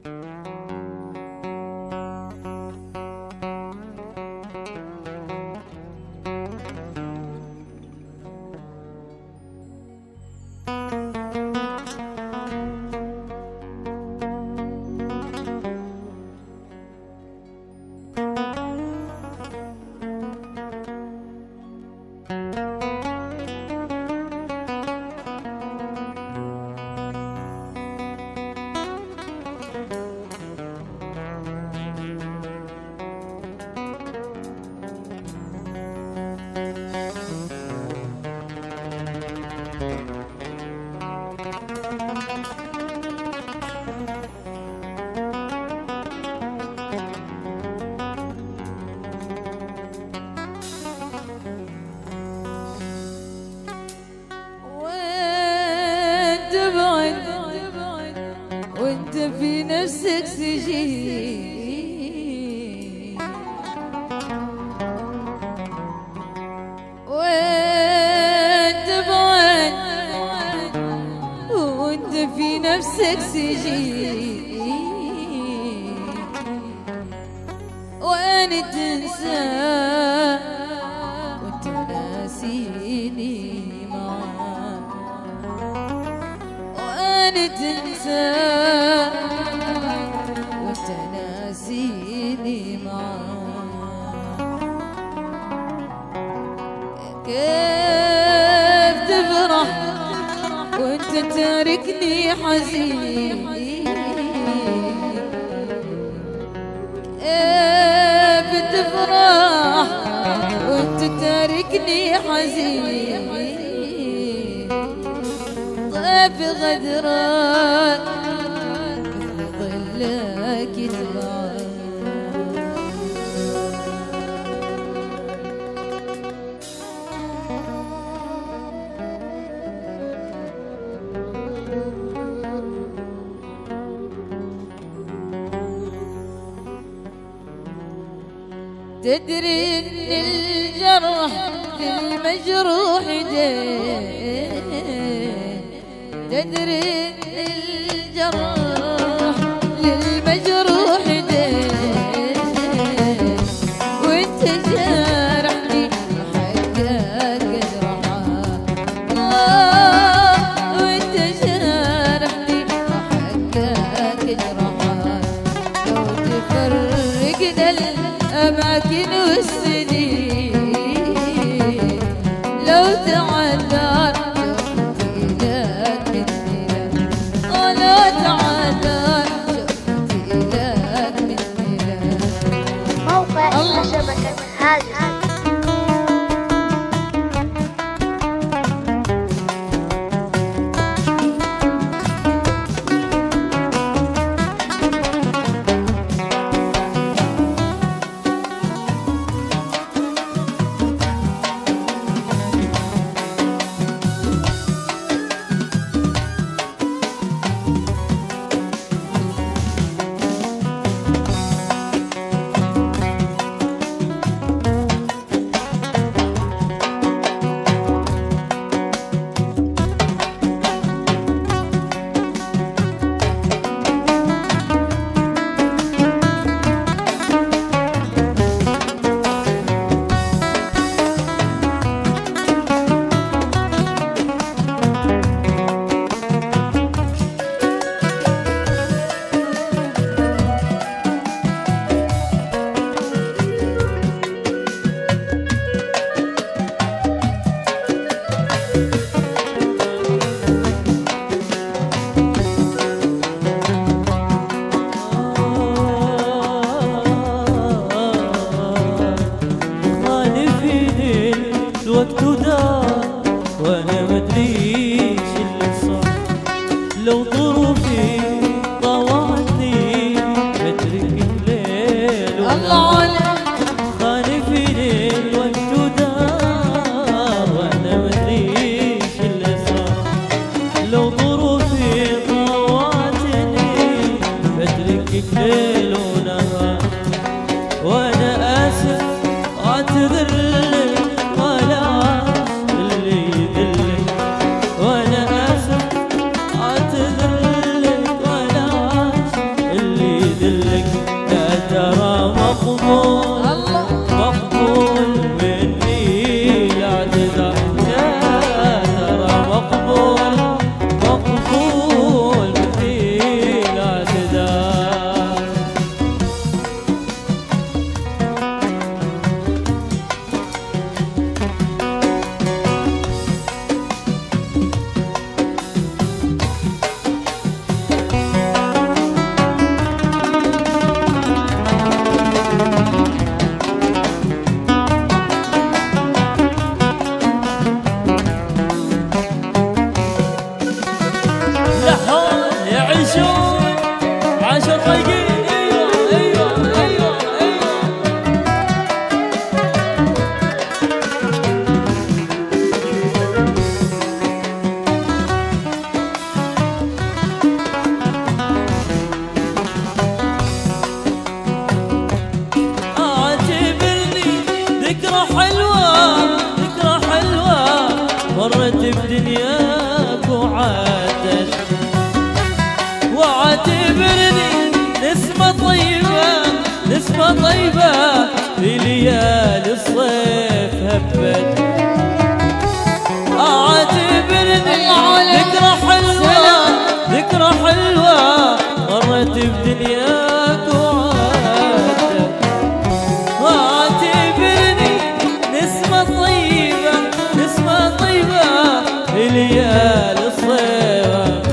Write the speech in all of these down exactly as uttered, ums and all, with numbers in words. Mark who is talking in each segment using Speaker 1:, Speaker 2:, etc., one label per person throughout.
Speaker 1: وانت في نفسك سجين، وانت بعد وانت في نفسك سجين، وانا تنسى وانت ناسيني معاك، وانا تنسى وانت ناسيني معاك. كيف تفرح وانت تاركني حزين، كيف تفرح وانت تاركني حزين، طيف غدران مثل ظلك يتبعد. تدري ان الجرح للمجروح دين، تدري ان الجرح للمجروح دين، وانت جارحني حقك جرحك، آه وانت جارحني حقك جرحك. لو تفرقنا الأماكن والسنين، لو تعذر شفتي لك مني لك، ولو تعذر شفتي لك مني لك.
Speaker 2: موقع شبكة هاجس.
Speaker 3: الوقت دار وانا مدريش اللي صار، لو ظروفي طوعتني بترك الليل ونهار. خاني فيني الوقت دار وانا مدريش اللي صار، لو ظروفي طوعتني بترك الليل ونهار. وانا اسف اعتذر اللي عشر طيقين. ايوه ايوه ايوه ايوه اعتبرني ذكرى حلوة ذكرى حلوة مرت بدنياك وعادت، واعتبرني نسمة طيبة نسمة طيبة في ليالي الصيف هبت. اعتبرني ذكرى حلوة ذكرى حلوة مرت بدنياك وعادت، واعتبرني نسمة طيبة نسمة طيبة في ليالي الصيف.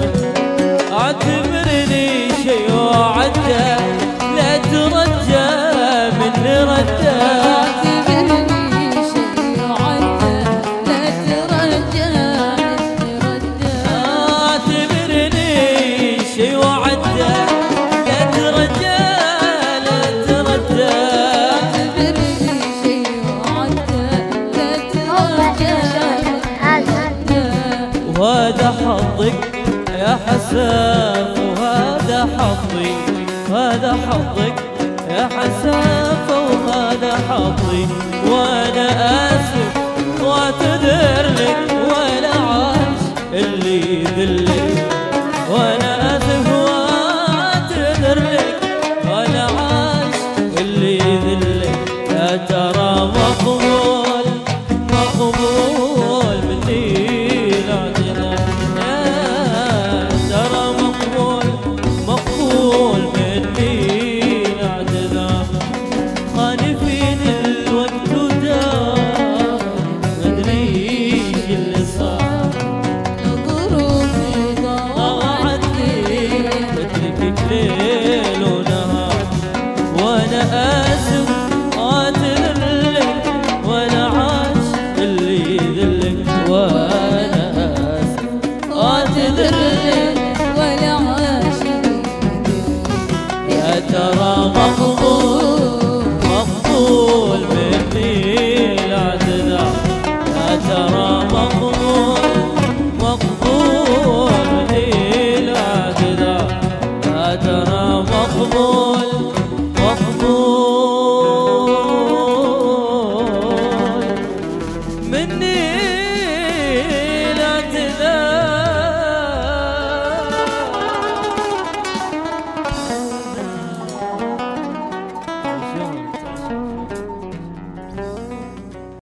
Speaker 3: اعتبرني شي وعدى لا ترجى مني ردى.
Speaker 1: اعتبرني شي وعدى لا ترجى مني ردى.
Speaker 3: اعتبرني شي وعدى لا ترجى لا ترجى.
Speaker 1: اعتبرني شي وعدى لا
Speaker 2: موقع
Speaker 1: ترجى
Speaker 2: شبكة هذا.
Speaker 3: وهذا حظك يا حساف وهذا حظي وهذا حظك يا حساف وهذا حظي. وانا اسف واعتذر لك ولا عاش اللي يذلك. وانا اسف واعتذر لك ولا عاش اللي يذلك. يا ترى مقبول مقبول مني الاعتذار. يا ترى مقبول مقبول مني